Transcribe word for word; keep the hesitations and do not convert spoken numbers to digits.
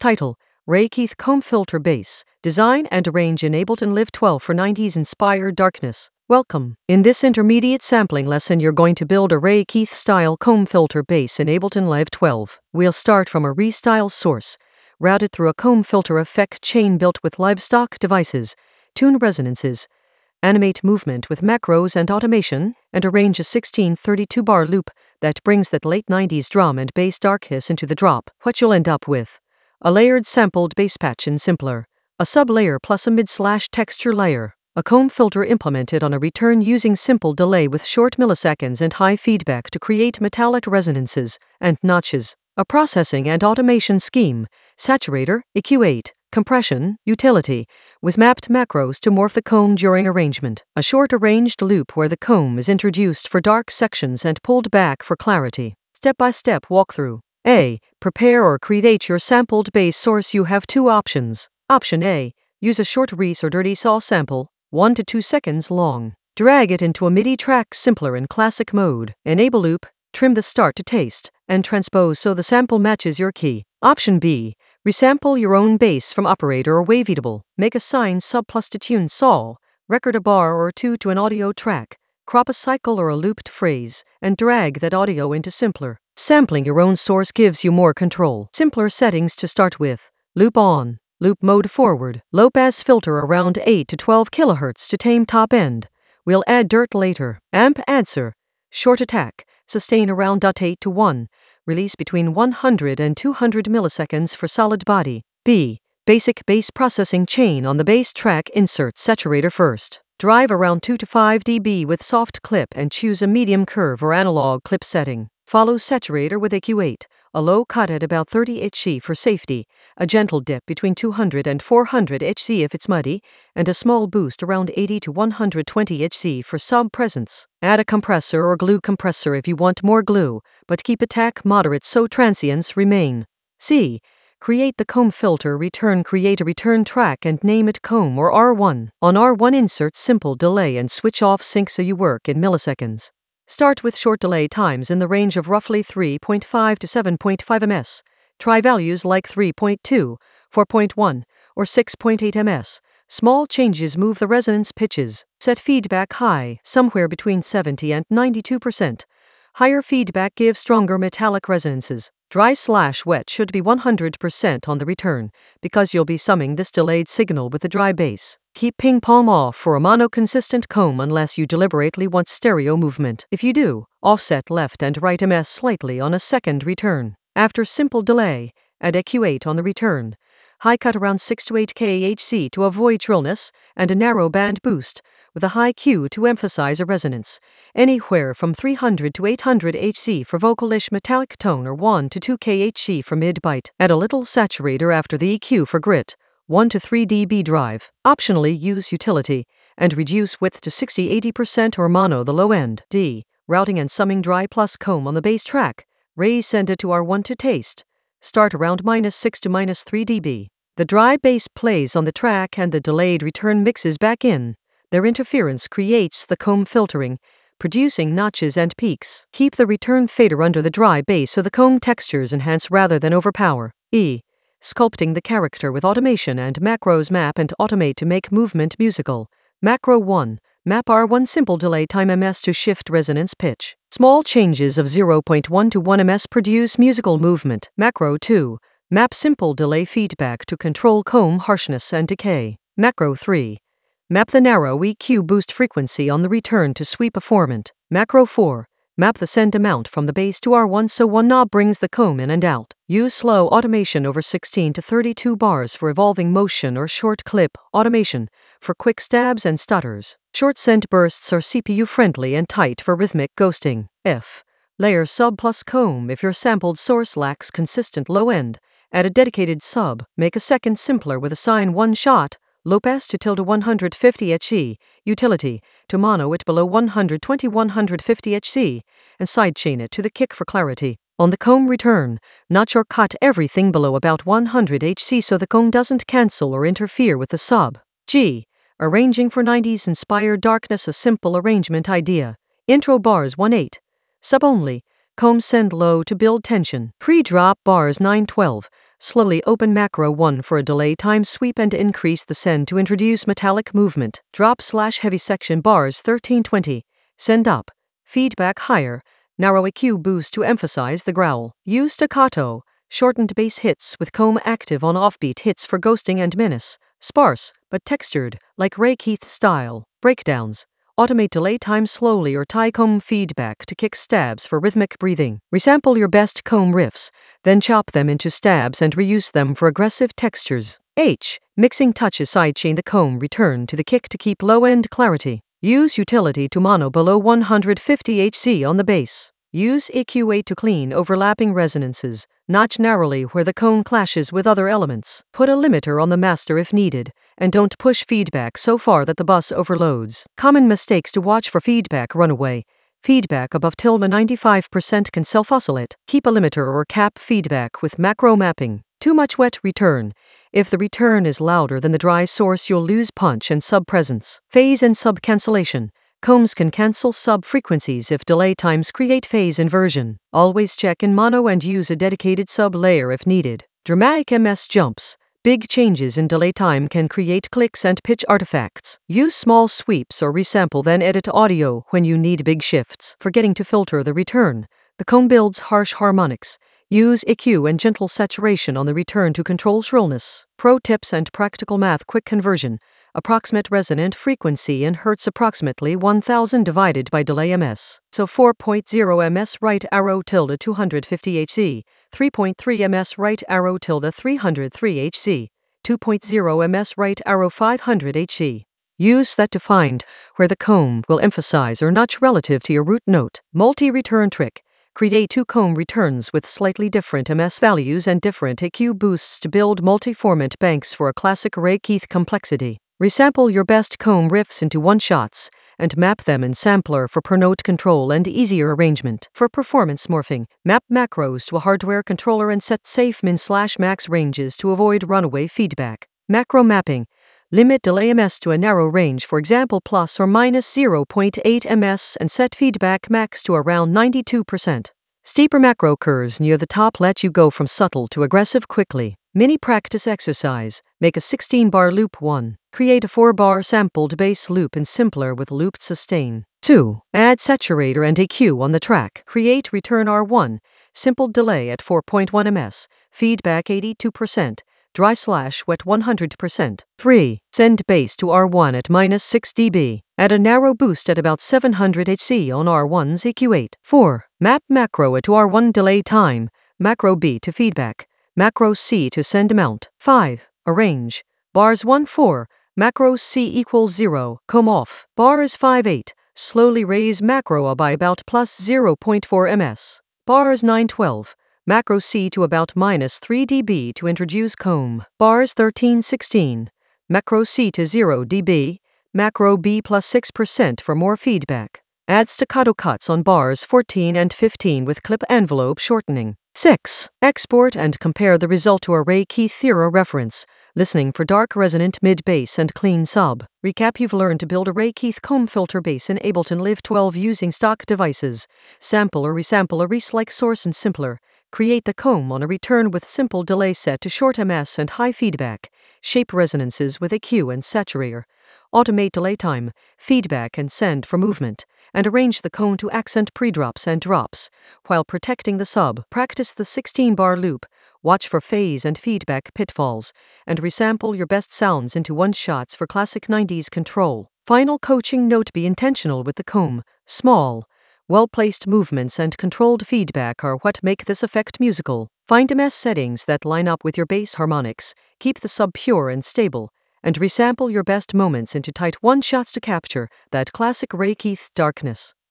Title: Ray Keith Comb Filter Base. Design and arrange in Ableton Live twelve for nineties inspired darkness. Welcome. In this intermediate sampling lesson, you're going to build a Ray Keith style comb filter base in Ableton Live twelve. We'll start from a Restyle source, route it through a comb filter effect chain built with livestock devices, tune resonances, animate movement with macros and automation, and arrange a sixteen thirty-two bar loop that brings that late nineties drum and bass darkness into the drop. What you'll end up with: a layered sampled bass patch in Simpler, a sub-layer plus a mid-slash texture layer, a comb filter implemented on a return using simple delay with short milliseconds and high feedback to create metallic resonances and notches, a processing and automation scheme, saturator, E Q eight, compression, utility, with mapped macros to morph the comb during arrangement, a short arranged loop where the comb is introduced for dark sections and pulled back for clarity. Step-by-step walkthrough. A. Prepare or create your sampled bass source. You have two options. Option A. Use a short Reese or Dirty Saw sample, one to two seconds long. Drag it into a MIDI track Simpler in classic mode. Enable loop, trim the start to taste, and transpose so the sample matches your key. Option B. Resample your own bass from Operator or Waveatable. Make a sine sub plus to tune saw, record a bar or two to an audio track, crop a cycle or a looped phrase, and drag that audio into Simpler. Sampling your own source gives you more control. Simpler settings to start with. Loop on, loop mode forward, low pass filter around eight to twelve kilohertz to tame top end. We'll add dirt later. Amp answer, short attack, sustain around eight to one. Release between one hundred and two hundred milliseconds for solid body. B. Basic bass processing chain on the bass track. Insert saturator first. Drive around two to five decibels with soft clip and choose a medium curve or analog clip setting. Follow saturator with E Q eight, a low cut at about thirty hertz for safety, a gentle dip between two hundred and four hundred hertz if it's muddy, and a small boost around eighty to one hundred twenty hertz for sub presence. Add a compressor or glue compressor if you want more glue, but keep attack moderate so transients remain. C. Create the comb filter return. Create a return track and name it comb or R one. On R one, insert simple delay and switch off sync so you work in milliseconds. Start with short delay times in the range of roughly three point five to seven point five milliseconds. Try values like three point two, four point one, or six point eight milliseconds. Small changes move the resonance pitches. Set feedback high, somewhere between seventy and ninety-two percent. Higher feedback gives stronger metallic resonances. Dry slash wet should be one hundred percent on the return, because you'll be summing this delayed signal with the dry bass. Keep ping pong off for a mono-consistent comb unless you deliberately want stereo movement. If you do, offset left and right ms slightly on a second return. After simple delay, add E Q eight on the return. High cut around six to eight kilohertz to avoid shrillness, and a narrow band boost, with a high Q to emphasize a resonance, anywhere from three hundred to eight hundred hertz for vocalish metallic tone or one to two kilohertz for mid-bite. Add a little saturator after the E Q for grit, one to three decibel drive. Optionally use utility, and reduce width to sixty to eighty percent or mono the low end. D. Routing and summing dry plus comb on the bass track. Raise send it to R one to taste. Start around minus six to minus three decibels. The dry bass plays on the track and the delayed return mixes back in. Their interference creates the comb filtering, producing notches and peaks. Keep the return fader under the dry bass so the comb textures enhance rather than overpower. E. Sculpting the character with automation and macros. Map and automate to make movement musical. Macro one. Map R one simple delay time ms to shift resonance pitch. Small changes of zero point one to one ms produce musical movement. Macro two. Map simple delay feedback to control comb harshness and decay. Macro three. Map the narrow E Q boost frequency on the return to sweep a formant. Macro four. Map the send amount from the bass to R one so one knob brings the comb in and out. Use slow automation over sixteen to thirty-two bars for evolving motion or short clip automation for quick stabs and stutters. Short send bursts are C P U friendly and tight for rhythmic ghosting. F. Layer sub plus comb. If your sampled source lacks consistent low end, add a dedicated sub. Make a second simpler with a sine one shot, low pass to tilde one hundred fifty hertz, utility, to mono it below one hundred twenty to one hundred fifty hertz, and sidechain it to the kick for clarity. On the comb return, notch or cut everything below about one hundred hertz so the comb doesn't cancel or interfere with the sub. G. Arranging for nineties inspired darkness. A simple arrangement idea. Intro bars one eight. Sub only. Comb send low to build tension. Pre-drop bars nine twelve. Slowly open macro one for a delay time sweep and increase the send to introduce metallic movement. Drop slash heavy section bars thirteen twenty. Send up. Feedback higher. Narrow E Q boost to emphasize the growl. Use staccato. Shortened bass hits with comb active on offbeat hits for ghosting and menace. Sparse, but textured, like Ray Keith style. Breakdowns. Automate delay time slowly or tie comb feedback to kick stabs for rhythmic breathing. Resample your best comb riffs, then chop them into stabs and reuse them for aggressive textures. H. Mixing touches sidechain the comb return to the kick to keep low-end clarity. Use utility to mono below one hundred fifty hertz on the bass. Use E Q eight to clean overlapping resonances, notch narrowly where the cone clashes with other elements. Put a limiter on the master if needed, and don't push feedback so far that the bus overloads. Common mistakes to watch for feedback runaway. Feedback above tilde ninety-five percent can self-oscillate. Keep a limiter or cap feedback with macro mapping. Too much wet return. If the return is louder than the dry source, you'll lose punch and sub presence. Phase and sub cancellation. Combs can cancel sub-frequencies if delay times create phase inversion. Always check in mono and use a dedicated sub-layer if needed. Dramatic M S jumps. Big changes in delay time can create clicks and pitch artifacts. Use small sweeps or resample then edit audio when you need big shifts. Forgetting to filter the return. The comb builds harsh harmonics. Use E Q and gentle saturation on the return to control shrillness. Pro tips and practical math quick conversion. Approximate resonant frequency in hertz approximately one thousand divided by delay ms. So four point zero ms right arrow tilde two hundred fifty hertz, three point three ms right arrow tilde three hundred three hertz, two point zero ms right arrow five hundred hertz. Use that to find where the comb will emphasize or notch relative to your root note. Multi-return trick. Create two comb returns with slightly different M S values and different E Q boosts to build multi-format banks for a classic Ray Keith complexity. Resample your best comb riffs into one-shots, and map them in sampler for per-note control and easier arrangement. For performance morphing, map macros to a hardware controller and set safe min-slash-max ranges to avoid runaway feedback. Macro mapping. Limit delay ms to a narrow range, for example plus or minus zero point eight ms, and set feedback max to around ninety-two percent. Steeper macro curves near the top let you go from subtle to aggressive quickly. Mini practice exercise. Make a sixteen bar loop one. Create a four bar sampled bass loop in simpler with looped sustain. two. Add saturator and E Q on the track. Create return R one. Simple delay at four point one ms. Feedback eighty-two percent. Dry slash wet one hundred percent. three. Send bass to R one at minus six decibels. Add a narrow boost at about seven hundred hertz on R one's E Q eight. four. Map macro at R one delay time. Macro B to feedback. Macro C to send amount. five. Arrange. Bars one four. Macro C equals zero. Comb off. Bars five eight. Slowly raise macro A by about plus zero point four ms. Bars nine twelve. Macro C to about minus three decibels to introduce comb. Bars thirteen sixteen. Macro C to zero decibels. Macro B plus six percent for more feedback. Add staccato cuts on bars fourteen and fifteen with clip envelope shortening. six. Export and compare the result to a Ray Keith Thera reference. Listening for dark resonant mid bass and clean sub. Recap: you've learned to build a Ray Keith comb filter bass in Ableton Live twelve using stock devices. Sample or resample a Reese-like source and simpler. Create the comb on a return with simple delay set to short ms and high feedback. Shape resonances with E Q and saturator. Automate delay time, feedback and send for movement, and arrange the cone to accent pre-drops and drops, while protecting the sub. Practice the sixteen bar loop, watch for phase and feedback pitfalls, and resample your best sounds into one-shots for classic nineties control. Final coaching note: be intentional with the comb. Small, well-placed movements and controlled feedback are what make this effect musical. Find M S settings that line up with your bass harmonics, keep the sub pure and stable, and resample your best moments into tight one-shots to capture that classic Ray Keith darkness.